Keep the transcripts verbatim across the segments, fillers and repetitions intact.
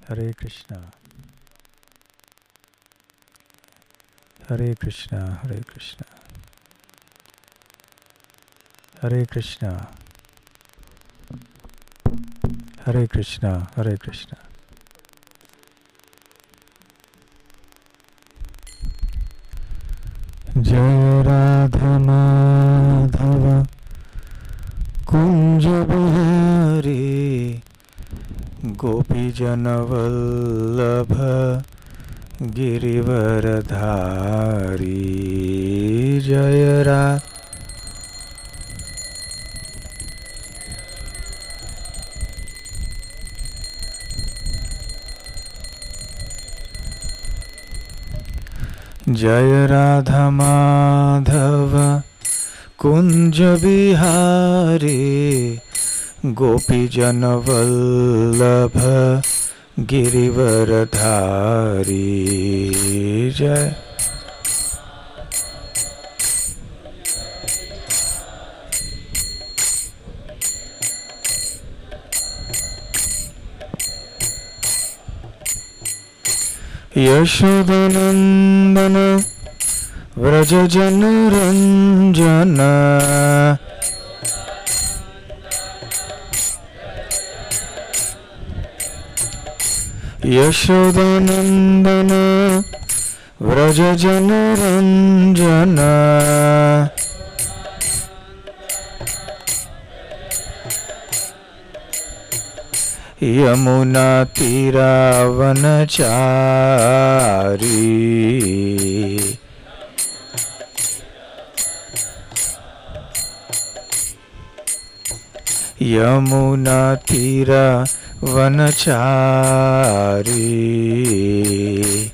Hare Krishna, Hare Krishna, Hare Krishna, Hare Krishna, Hare Krishna, Hare Krishna. Jaya Radha Madhava Kunja Bihari Gopi Jana Vallabha Girivaradhari. Jaya Radha Jaya Radha Madhava Kunja Bihari Gopi Jana Vallabha Girivaradhari. Jaya Yashodanandana Vraja Jana Ranjana Yashodanandana Vraja Jana Ranjana Yamuna Tira Vanachari. Yamuna Tira Vanachari.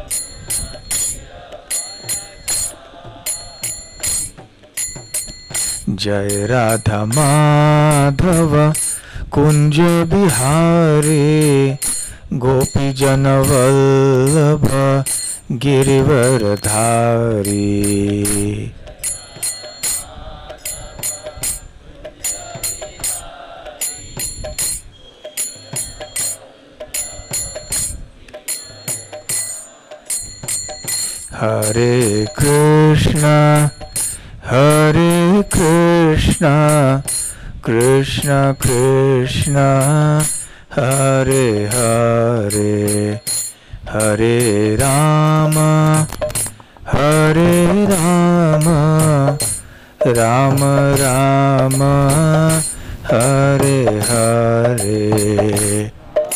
Jai Radha Madhava Kunja Bihari Gopi Jana Vallabha Girivaradhari. Hare Krishna, Hare Krishna, Krishna Krishna, Hare Hare, Hare Rama, Hare Rama, Rama Rama, Hare Hare.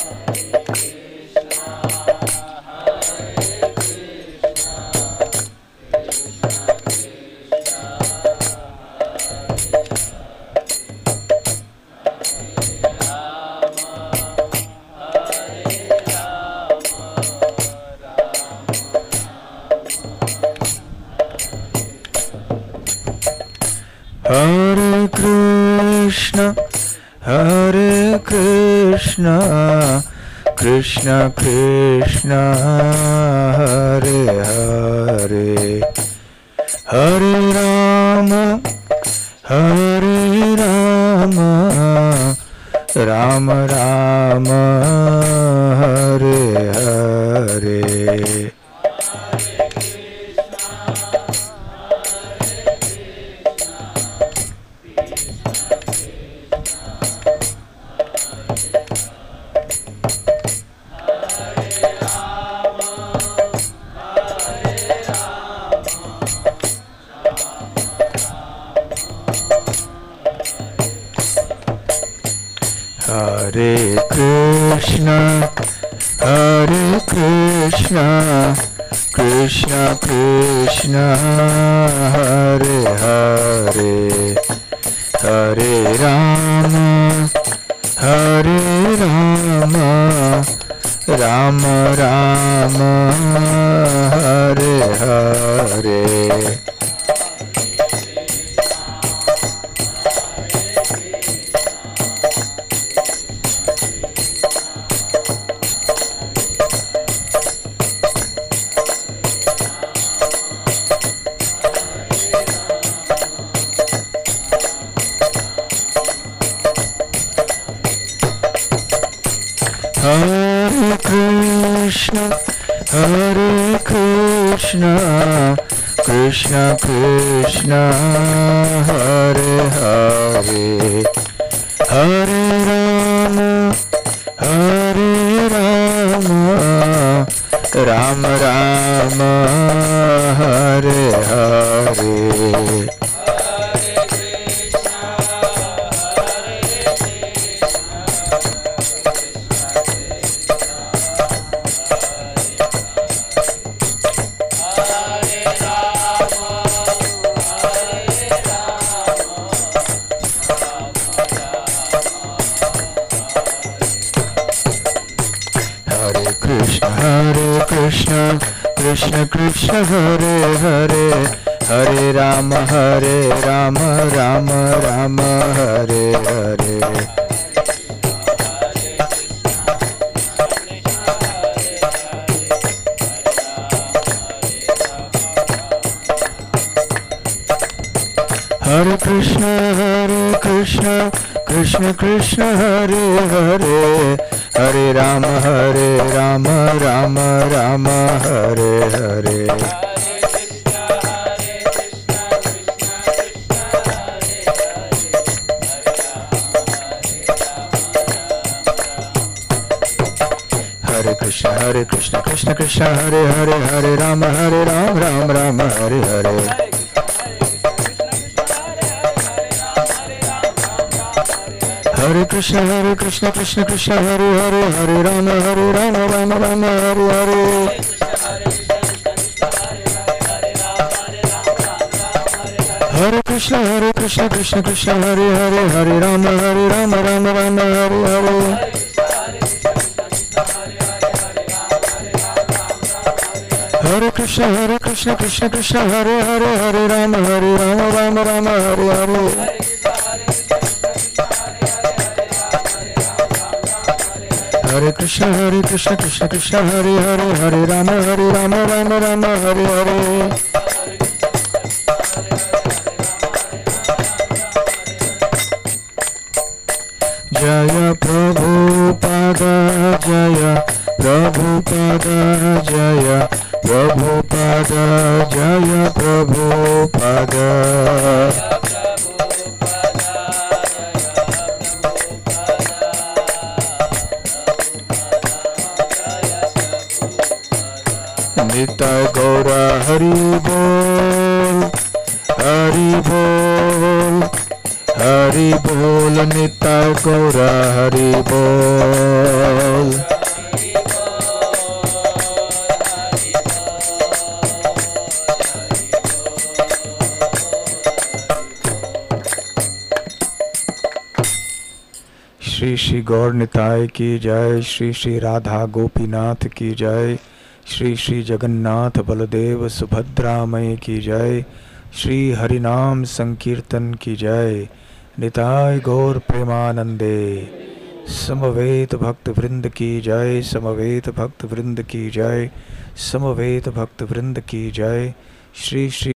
Hare Krishna, Hare Krishna, Krishna Krishna, Hare Hare, Hare Rama, Hare Rama, Rama Rama, Hare Hare. Hare Krishna, Hare Krishna, Krishna Krishna, Hare Hare, Hare Rama, Hare Rama, Rama Rama, Hare Hare. Hare Hare Krishna, Hare Krishna, Krishna Krishna, Hare Hare, Hare Rama, Hare Rama, Rama Rama, Hare Hare. Krishna Krishna Hare Hare, Hare Rama Hare Rama, Rama Rama Hare Hare. Hare Krishna, Hare Krishna, Krishna Krishna Hare Hare, Hare Rama Hare Rama, Rama Rama Hare Hare. Hare Krishna, Hare Krishna, Krishna Krishna Hare Hare, Hare Rama Hare Rama, Rama Rama Hare Hare. Hare Krishna, Hare Krishna, Krishna Krishna Hare Hare, Hare Rama Hare Rama, Rama Rama Hare Hare. Hare Krishna, Hare Krishna, Krishna Krishna Hare Hare, Hare Rama Hare Rama, Rama Rama Hare Hare. Hare Krishna, Hare Krishna, Krishna Krishna Hare Hare, Hare Rama Hare Rama, Rama Rama Hare Hare. Hare Krishna, Hare Krishna, Krishna Krishna Hare Hare, Hare Rama Hare Rama, Rama Rama Hare Hare. Jaya Prabhupada, Jaya Prabhupada, Jaya Prabhupada, Jaya Prabhupada. Nitai Gaura Hari Bol, Hari Bol, Hari Bol, Nitai Gaura Hari Bol. Shri Shri Gaur Nitai की जय, श्री श्री राधा गोपीनाथ की जय, श्री श्री जगन्नाथ बलदेव सुभद्रामय की जय, श्री हरिनाम संकीर्तन की जय, निताय गौर प्रेमानंदे। समवेत भक्त वृंद की जय, समवेत भक्त वृंद की जय, समवेत भक्त वृंद की जय। श्री श्री